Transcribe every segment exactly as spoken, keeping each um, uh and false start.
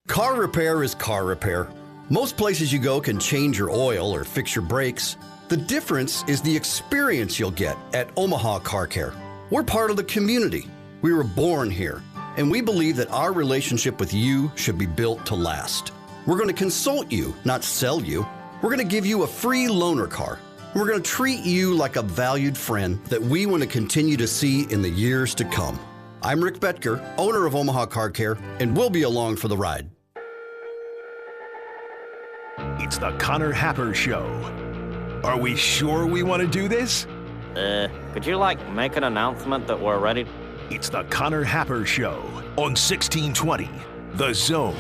Car repair is car repair. Most places you go can change your oil or fix your brakes. The difference is the experience you'll get at Omaha Car Care. We're part of the community. We were born here, and we believe that our relationship with you should be built to last. We're going to consult you, not sell you. We're going to give you a free loaner car. We're going to treat you like a valued friend that we want to continue to see in the years to come. I'm Rick Betker, owner of Omaha Car Care, and we'll be along for the ride. It's the Connor Happer Show. Are we sure we want to do this? Uh, could you, like, make an announcement that we're ready? It's the Connor Happer Show on sixteen twenty, The Zone.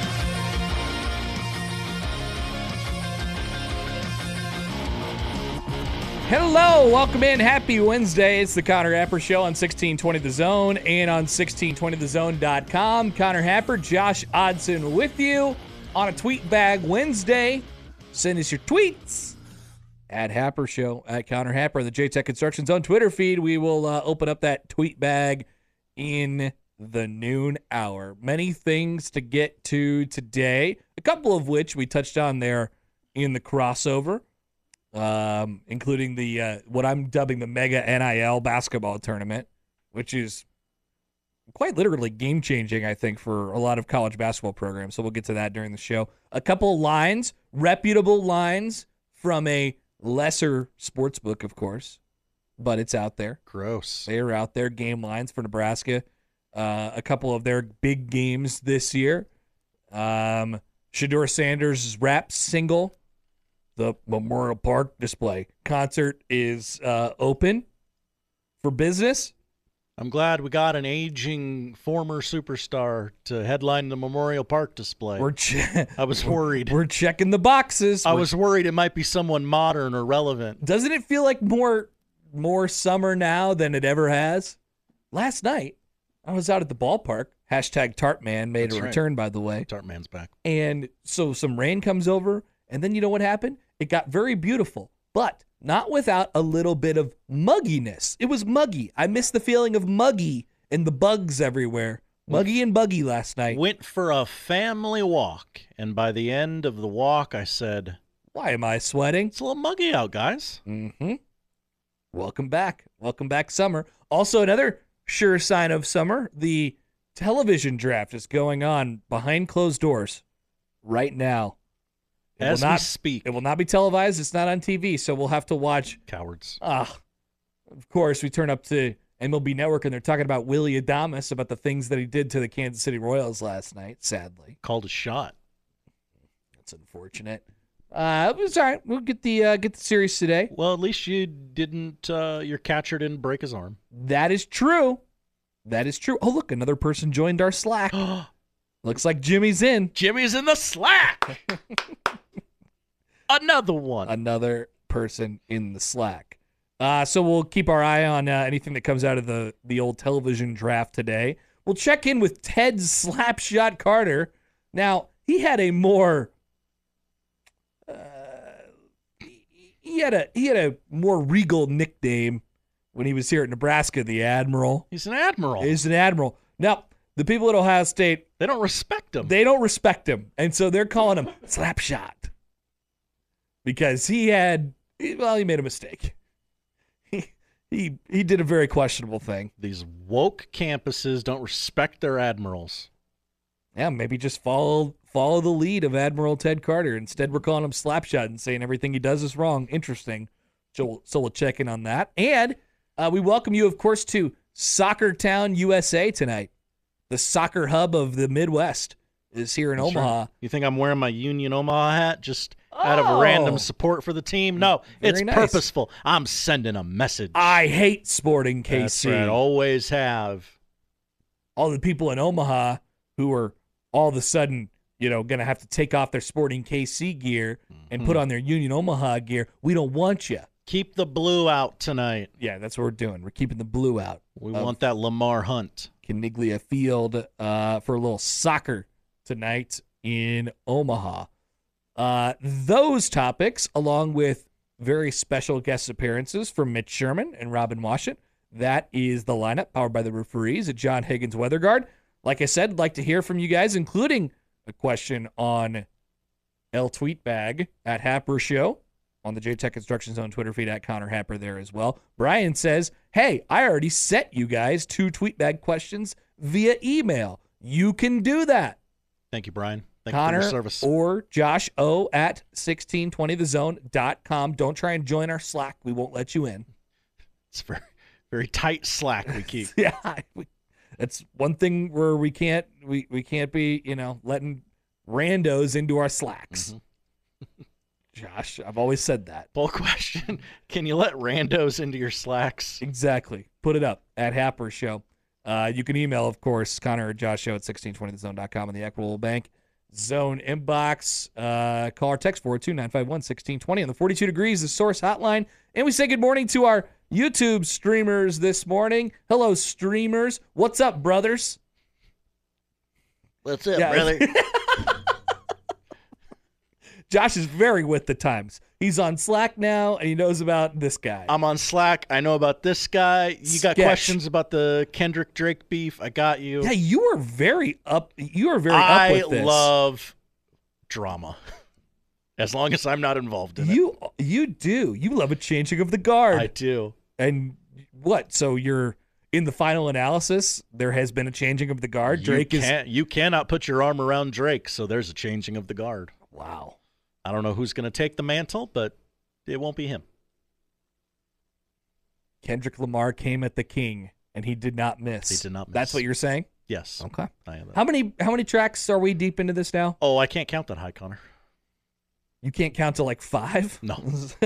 Hello, welcome in. Happy Wednesday. It's the Connor Happer Show on sixteen twenty The Zone and on sixteen twenty the zone dot com. Connor Happer, Josh Odson with you on a Tweet Bag Wednesday. Send us your tweets at Happer Show, at Connor Happer, the J-Tech Construction Zone Twitter feed. We will uh, open up that tweet bag in the noon hour. Many things to get to today, a couple of which we touched on there in the crossover. Um, including the uh, what I'm dubbing the Mega N I L basketball tournament, which is quite literally game-changing, I think, for a lot of college basketball programs. So we'll get to that during the show. A couple of lines, reputable lines from a lesser sports book, of course, but it's out there. Gross. They're out there, game lines for Nebraska. Uh, a couple of their big games this year. Um, Shedeur Sanders' rap single, the Memorial Park display concert, is uh, open for business. I'm glad we got an aging former superstar to headline the Memorial Park display. We're che- I was worried. We're checking the boxes. I We're- was worried it might be someone modern or relevant. Doesn't it feel like more more summer now than it ever has? Last night, I was out at the ballpark. Hashtag Tartman made That's a right. return, by the way. Tartman's back. And so some rain comes over, and then you know what happened? It got very beautiful, but not without a little bit of mugginess. It was muggy. I miss the feeling of muggy and the bugs everywhere. Muggy and buggy last night. Went for a family walk, and by the end of the walk, I said, Why am I sweating? it's a little muggy out, guys. Mm-hmm. Welcome back. Welcome back, summer. Also, another sure sign of summer, the television draft is going on behind closed doors right now. It As will not, we speak. It will not be televised. It's not on T V, so we'll have to watch. Cowards. Ah, of course, we turn up to M L B Network, and they're talking about Willie Adames, about the things that he did to the Kansas City Royals last night, sadly. Called a shot. That's unfortunate. Uh, it was all right. We'll get the uh, get the series today. Well, at least you didn't, uh, your catcher didn't break his arm. That is true. That is true. Oh, look, another person joined our Slack. Looks like Jimmy's in. Jimmy's in the Slack. Another one. Another person in the Slack. Uh, so we'll keep our eye on uh, anything that comes out of the, the old television draft today. We'll check in with Ted Slapshot Carter. Now, he had a more uh, he had a he had a more regal nickname when he was here at Nebraska, the Admiral. He's an admiral. He's an admiral. Now, the people at Ohio State, They don't respect him. they don't respect him, and so they're calling him Slapshot because he had, well, he made a mistake. He he he did a very questionable thing. These woke campuses don't respect their admirals. Yeah, maybe just follow follow the lead of Admiral Ted Carter. Instead, we're calling him Slapshot and saying everything he does is wrong. Interesting. So, so we'll check in on that. And uh, we welcome you, of course, to Soccer Town, U S A tonight. The soccer hub of the Midwest is here in That's Omaha. right. You think I'm wearing my Union Omaha hat just out of Oh. random support for the team? No, Very it's nice. purposeful. I'm sending a message. I hate Sporting K C. That's right. Always have. All the people in Omaha who are all of a sudden, you know, going to have to take off their Sporting K C gear and put on their Union Omaha gear. We don't want you. Keep the blue out tonight. Yeah, that's what we're doing. We're keeping the blue out. We of want that Lamar Hunt. Caniglia Field uh, for a little soccer tonight in Omaha. Uh, those topics, along with very special guest appearances from Mitch Sherman and Robin Washut. That is the lineup powered by the referees at John Higgins Weather Guard. Like I said, I'd like to hear from you guys, including a question on L Tweetbag at Happer Show on the J-Tech Construction Zone Twitter feed at Connor Happer there as well. Brian says, hey, I already sent you guys two Tweetbag questions via email. You can do that. Thank you, Brian. Thank Connor you for your service. or Josh O at sixteen twenty the zone dot com. Don't try and join our Slack. We won't let you in. It's very, very tight Slack we keep. Yeah. We, that's one thing where we can't we, we can't be, you know, letting randos into our Slacks. Mm-hmm. Josh, I've always said that. Poll question. Can you let randos into your Slacks? Exactly. Put it up at Happer Show. Uh, you can email, of course, Connor or Josh Show at sixteen twenty the zone dot com in the Equitable Bank Zone inbox. Uh, call or text four two nine five one one six two zero on the forty-two degrees, the Source hotline. And we say good morning to our YouTube streamers this morning. Hello, streamers. What's up, brothers? What's up, Yeah. brother? Josh is very with the times. He's on Slack now, and he knows about this guy. I'm on Slack. I know about this guy. You got Sketch. questions about the Kendrick Drake beef? I got you. Yeah, you are very up. You are very I up with this. love drama. As long as I'm not involved in You you do. You love a changing of the guard. it. I do. And what? So you're in the final analysis. There has been a changing of the guard. Drake you is can't, you cannot put your arm around Drake, so there's a changing of the guard. wow. I don't know who's going to take the mantle, but it won't be him. Kendrick Lamar came at the king, and he did not miss. He did not miss. That's what you're saying? Yes. Okay. I am that. How many how many tracks are we deep into this now? Oh, I can't count that high, Connor. You can't count to like five? No.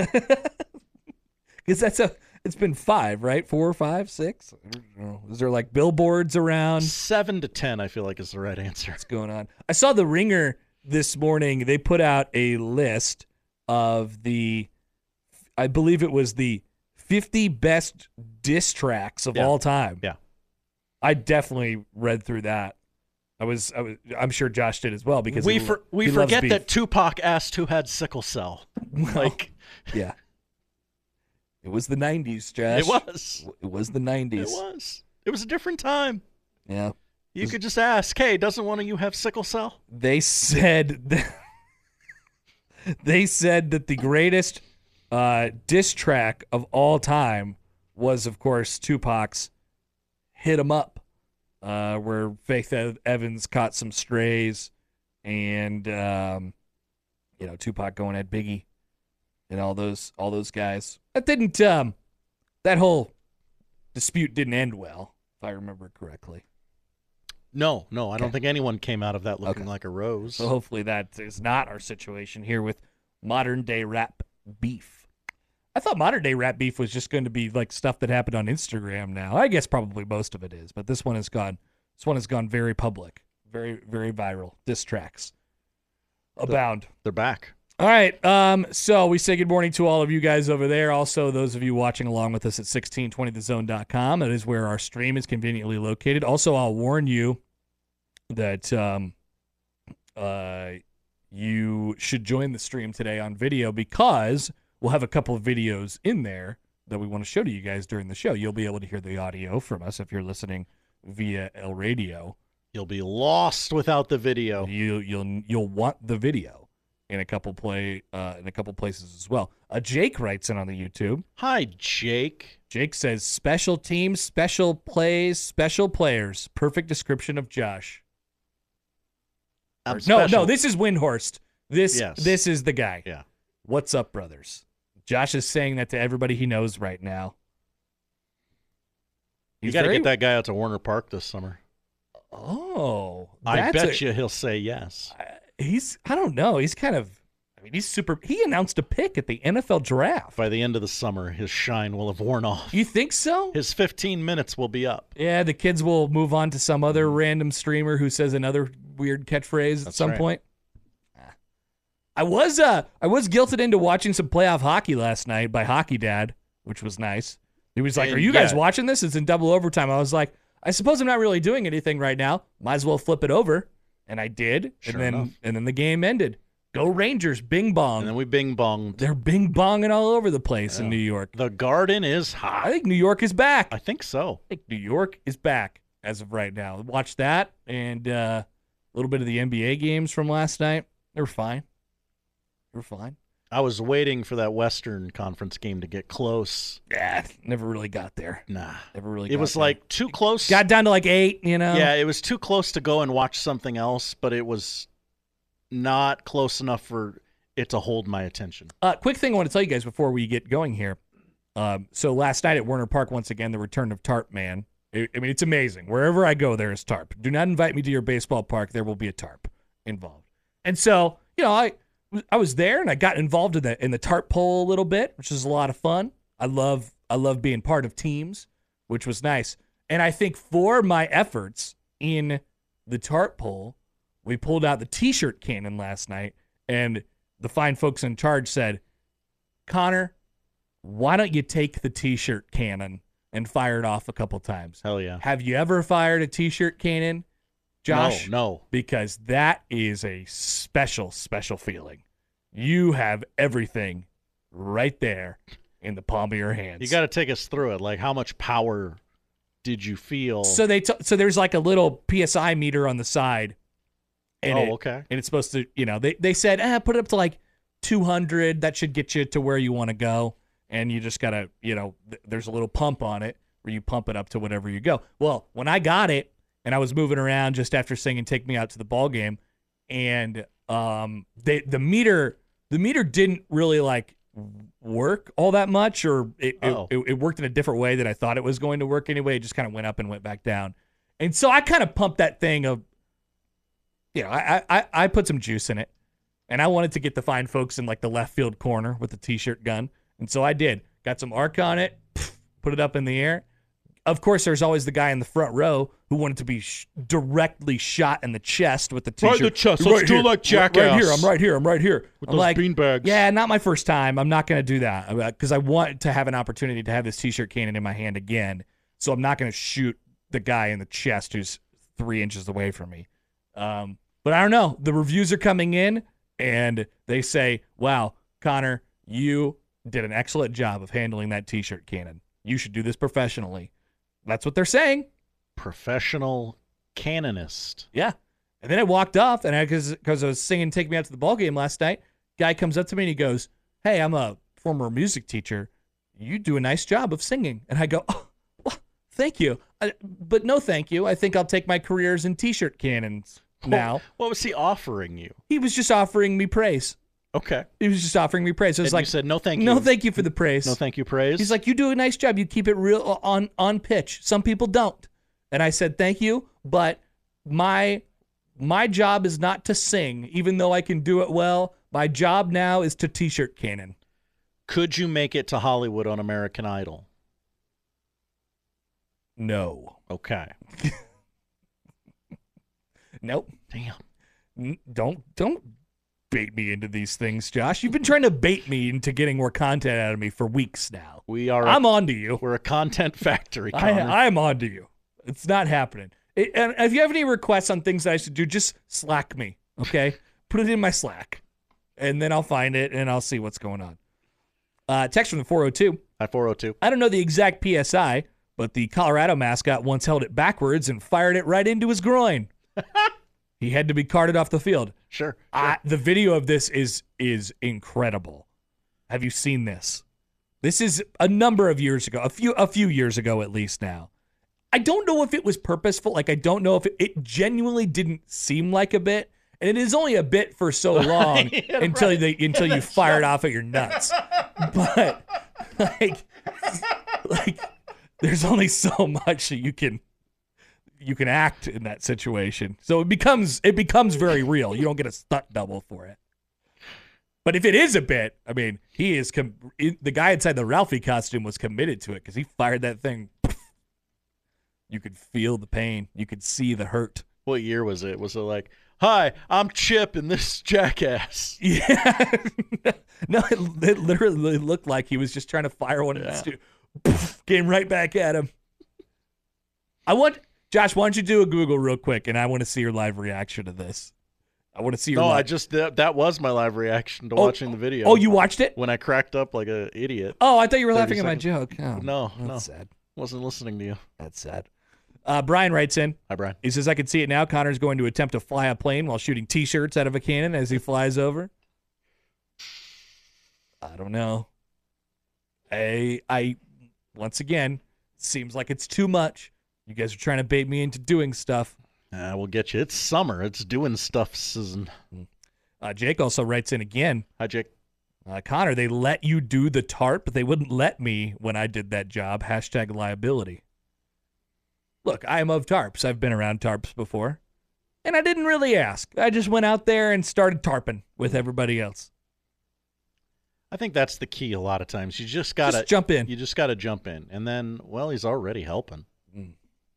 Because that's a. It's been five, right? Four, five, six. I don't know. Is there like billboards around? Seven to ten, I feel like, is the right answer. What's going on? I saw the Ringer this morning. They put out a list of the, I believe it was the fifty best diss tracks of Yeah. all time. Yeah. I definitely read through that. I was, I was, I'm sure Josh did as well because we he, for, we he loves forget beef. that Tupac asked who had sickle cell. Like, Yeah. It was the nineties, Josh. it was. It was the It nineties. was. It was a different time. Yeah. You could just ask, hey, doesn't one of you have sickle cell? They said that they said that the greatest uh, diss track of all time was, of course, Tupac's "Hit 'Em Up," uh, where Faith Evans caught some strays, and um, you know Tupac going at Biggie and all those all those guys. That didn't um, that whole dispute didn't end well, if I remember correctly. No, no, I don't Okay. think anyone came out of that looking Okay. like a rose. So hopefully that is not our situation here with modern day rap beef. I thought modern day rap beef was just going to be like stuff that happened on Instagram now. I guess probably most of it is, but this one has gone this one has gone very public, very very viral. Diss tracks abound. They're back. All right, um, so we say good morning to all of you guys over there. Also, those of you watching along with us at sixteen twenty the zone dot com. That is where our stream is conveniently located. Also, I'll warn you that um, uh, you should join the stream today on video because we'll have a couple of videos in there that we want to show to you guys during the show. You'll be able to hear the audio from us if you're listening via El Radio. You'll be lost without the video. You you'll you'll want the video in a couple play uh, in a couple places as well. Uh, Jake writes in on the YouTube. Hi, Jake. Jake says special teams, special plays, special players. Perfect description of Josh. I'm no, special. no, this is Windhorst. This Yes. this is the guy. Yeah. What's up, brothers? Josh is saying that to everybody he knows right now. You He's got to very- get that guy out to Warner Park this summer. Oh, I that's bet a- you he'll say yes. He's I don't know. He's kind of. I mean, he's super. He announced a pick at the N F L draft. By the end of the summer, his shine will have worn off. You think so? His fifteen minutes will be up. Yeah, the kids will move on to some other random streamer who says another weird catchphrase at That's some right. point. Ah. I was uh I was guilted into watching some playoff hockey last night by Hockey Dad, which was nice. He was like, And "Are you guys yeah. watching this? It's in double overtime." I was like, "I suppose I'm not really doing anything right now. Might as well flip it over." And I did, Sure and then enough. and then the game ended. Go Rangers, bing bong. And then we bing bonged. They're bing bonging all over the place in New York. The Garden is I hot. think New York is back. I think so. I think New York is back as of right now. Watch that, and uh, A little bit of the N B A games from last night. They were fine. They were fine. I was waiting for that Western Conference game to get close. Yeah, never really got there. Nah. Never really It got was there. like too close. Got down to like eight, you know? Yeah, it was too close to go and watch something else, but it was not close enough for it to hold my attention. Uh, quick thing I want to tell you guys before we get going here. Um, so last night at Werner Park, once again, the return of Tarp Man. I I mean, it's amazing. Wherever I go, there is tarp. Do not invite me to your baseball park. There will be a tarp involved. And so, you know, I I was there and I got involved in the in the tarp pole a little bit, which is a lot of fun. I love I love being part of teams, which was nice. And I think for my efforts in the tarp pole, we pulled out the T-shirt cannon last night, and the fine folks in charge said, Connor, why don't you take the T-shirt cannon and fire it off a couple times? Hell yeah. Have you ever fired a T-shirt cannon, Josh? No, no. Because that is a special, special feeling. You have everything right there in the palm of your hands. You got to take us through it. Like, how much power did you feel? So they t- so there's like a little P S I meter on the side. And oh, it, okay. And it's supposed to, you know, they, they said, ah, put it up to like two hundred. That should get you to where you want to go. And you just got to, you know, th- there's a little pump on it where you pump it up to whatever you go. Well, when I got it and I was moving around just after singing Take Me Out to the Ball Game, and um, they, the meter the meter didn't really like work all that much, or it, it, it, it worked in a different way that I thought it was going to work anyway. It just kind of went up and went back down. And so I kind of pumped that thing of, you know, I, I, I put some juice in it, and I wanted to get the fine folks in like the left field corner with the T-shirt gun. And so I did. Got some arc on it, put it up in the air. Of course, there's always the guy in the front row who wanted to be sh- directly shot in the chest with the T-shirt. Right in the chest. Right Let's do here. like Jackass. Right here. I'm right here. I'm right here. With I'm those like, beanbags. yeah, not my first time. I'm not going to do that because I want to have an opportunity to have this T-shirt cannon in my hand again. So I'm not going to shoot the guy in the chest who's three inches away from me. Um, but I don't know. The reviews are coming in, and they say, wow, Connor, you did an excellent job of handling that T-shirt cannon. You should do this professionally. That's what they're saying. Professional cannonist. Yeah. And then I walked off, and I because because I was singing "Take Me Out to the Ball Game" last night. Guy comes up to me and he goes, "Hey, I'm a former music teacher. You do a nice job of singing." And I go, "Oh, well, thank you, I, but no, thank you. I think I'll take my careers in T-shirt cannons now." What, what was he offering you? He was just offering me praise. Okay. He was just offering me praise. I was And like, you said, no, thank you. No, thank you for the praise. No, thank you, praise. He's like, you do a nice job. You keep it real on, on pitch. Some people don't. And I said, thank you, but my my job is not to sing, even though I can do it well. My job now is to T-shirt cannon. Could you make it to Hollywood on American Idol? No. Okay. Nope. Damn. N- Don't don't bait me into these things, Josh. You've been trying to bait me into getting more content out of me for weeks now. We are. I'm a, on to you. We're a content factory, I, Connor. I'm on to you. It's not happening. It, and if you have any requests on things that I should do, just Slack me, okay? Put it in my Slack, and then I'll find it, and I'll see what's going on. Uh, text from the four oh two. Hi, four oh two. I don't know the exact P S I, but the Colorado mascot once held it backwards and fired it right into his groin. He had to be carted off the field. Sure. sure. Uh, the video of this is is incredible. Have you seen this? This is a number of years ago, a few a few years ago at least now. I don't know if it was purposeful. Like, I don't know if it, it genuinely didn't seem like a bit. And it is only a bit for so long yeah, until right. they until you fire it off at your nuts. But like, like there's only so much that you can you can act in that situation. So it becomes it becomes very real. You don't get a stunt double for it. But if it is a bit, I mean, he is com- the guy inside the Ralphie costume was committed to it because he fired that thing. You could feel the pain. You could see the hurt. What year was it? Was it like, hi, I'm Chip and this is Jackass? Yeah. No, it, it literally looked like he was just trying to fire one of Yeah. the stu- Poof, came right back at him. I want, Josh, why don't you do a Google real quick, and I want to see your live reaction to this. I want to see your No, live. I just, that, that was my live reaction to Oh, watching the video. Oh, you watched it? When I cracked up like an idiot. Oh, I thought you were thirty laughing at my seconds. joke. Oh, No, that's no. sad. Wasn't listening to you. That's sad. Uh, Brian writes in. Hi, Brian. He says, I can see it now. Connor's going to attempt to fly a plane while shooting T-shirts out of a cannon as he flies over. I don't know. I, I, once again, seems like it's too much. You guys are trying to bait me into doing stuff. Uh, we'll get you. It's summer. It's doing stuff season. Uh, Jake also writes in again. Hi, Jake. Uh, Connor, they let you do the tarp, but they wouldn't let me when I did that job. Hashtag liability. Look, I am of tarps. I've been around tarps before. And I didn't really ask. I just went out there and started tarping with everybody else. I think that's the key a lot of times. You just got to Just jump in. You just got to jump in. And then, well, he's already helping. Mm.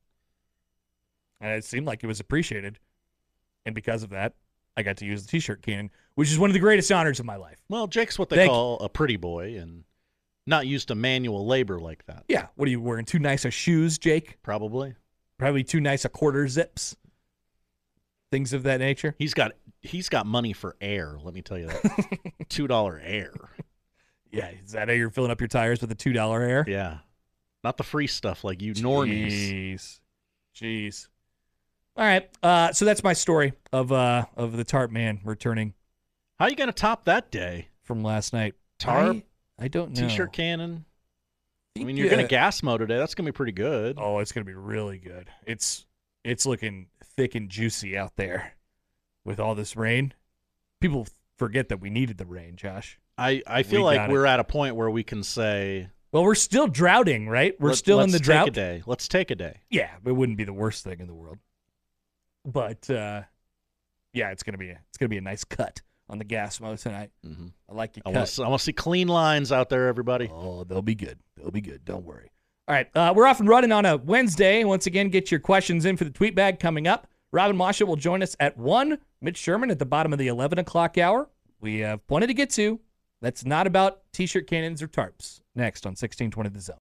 And it seemed like it was appreciated. And because of that, I got to use the T-shirt cannon, which is one of the greatest honors of my life. Well, Jake's what they Thank call a pretty boy and not used to manual labor like that. Yeah. What are you wearing? Too nice of shoes, Jake? Probably. Probably too nice of quarter zips. Things of that nature. He's got he's got money for air, let me tell you that. two dollar air. Yeah. Is that how you're filling up your tires with a two dollar air? Yeah. Not the free stuff like you normies. Jeez. Jeez. All right. Uh, so that's my story of uh of the tarp man returning How you going to top that day? from last night. Tarp, I, I don't know. T-shirt cannon. I Think, mean, you're going uh, to gas mode today. That's going to be pretty good. Oh, it's gonna be really good. It's it's looking thick and juicy out there with all this rain. People forget that we needed the rain, Josh. I, I feel We like got it. we're at a point where we can say Well, we're still droughting, right? We're let- still in let's the take drought. a day. Let's take a day. Yeah, it wouldn't be the worst thing in the world. But uh, yeah, it's gonna be a, it's gonna be a nice cut on the gas mo tonight. Mm-hmm. I like your I cut. want to I want to see clean lines out there, everybody. Oh, they'll be good. They'll be good. Don't worry. All right, uh, we're off and running on a Wednesday. Once again, get your questions in for the tweet bag coming up. Robin Masha will join us at one. Mitch Sherman at the bottom of the eleven o'clock hour. We have plenty to get to. That's not about T-shirt cannons or tarps. Next on sixteen twenty The Zone.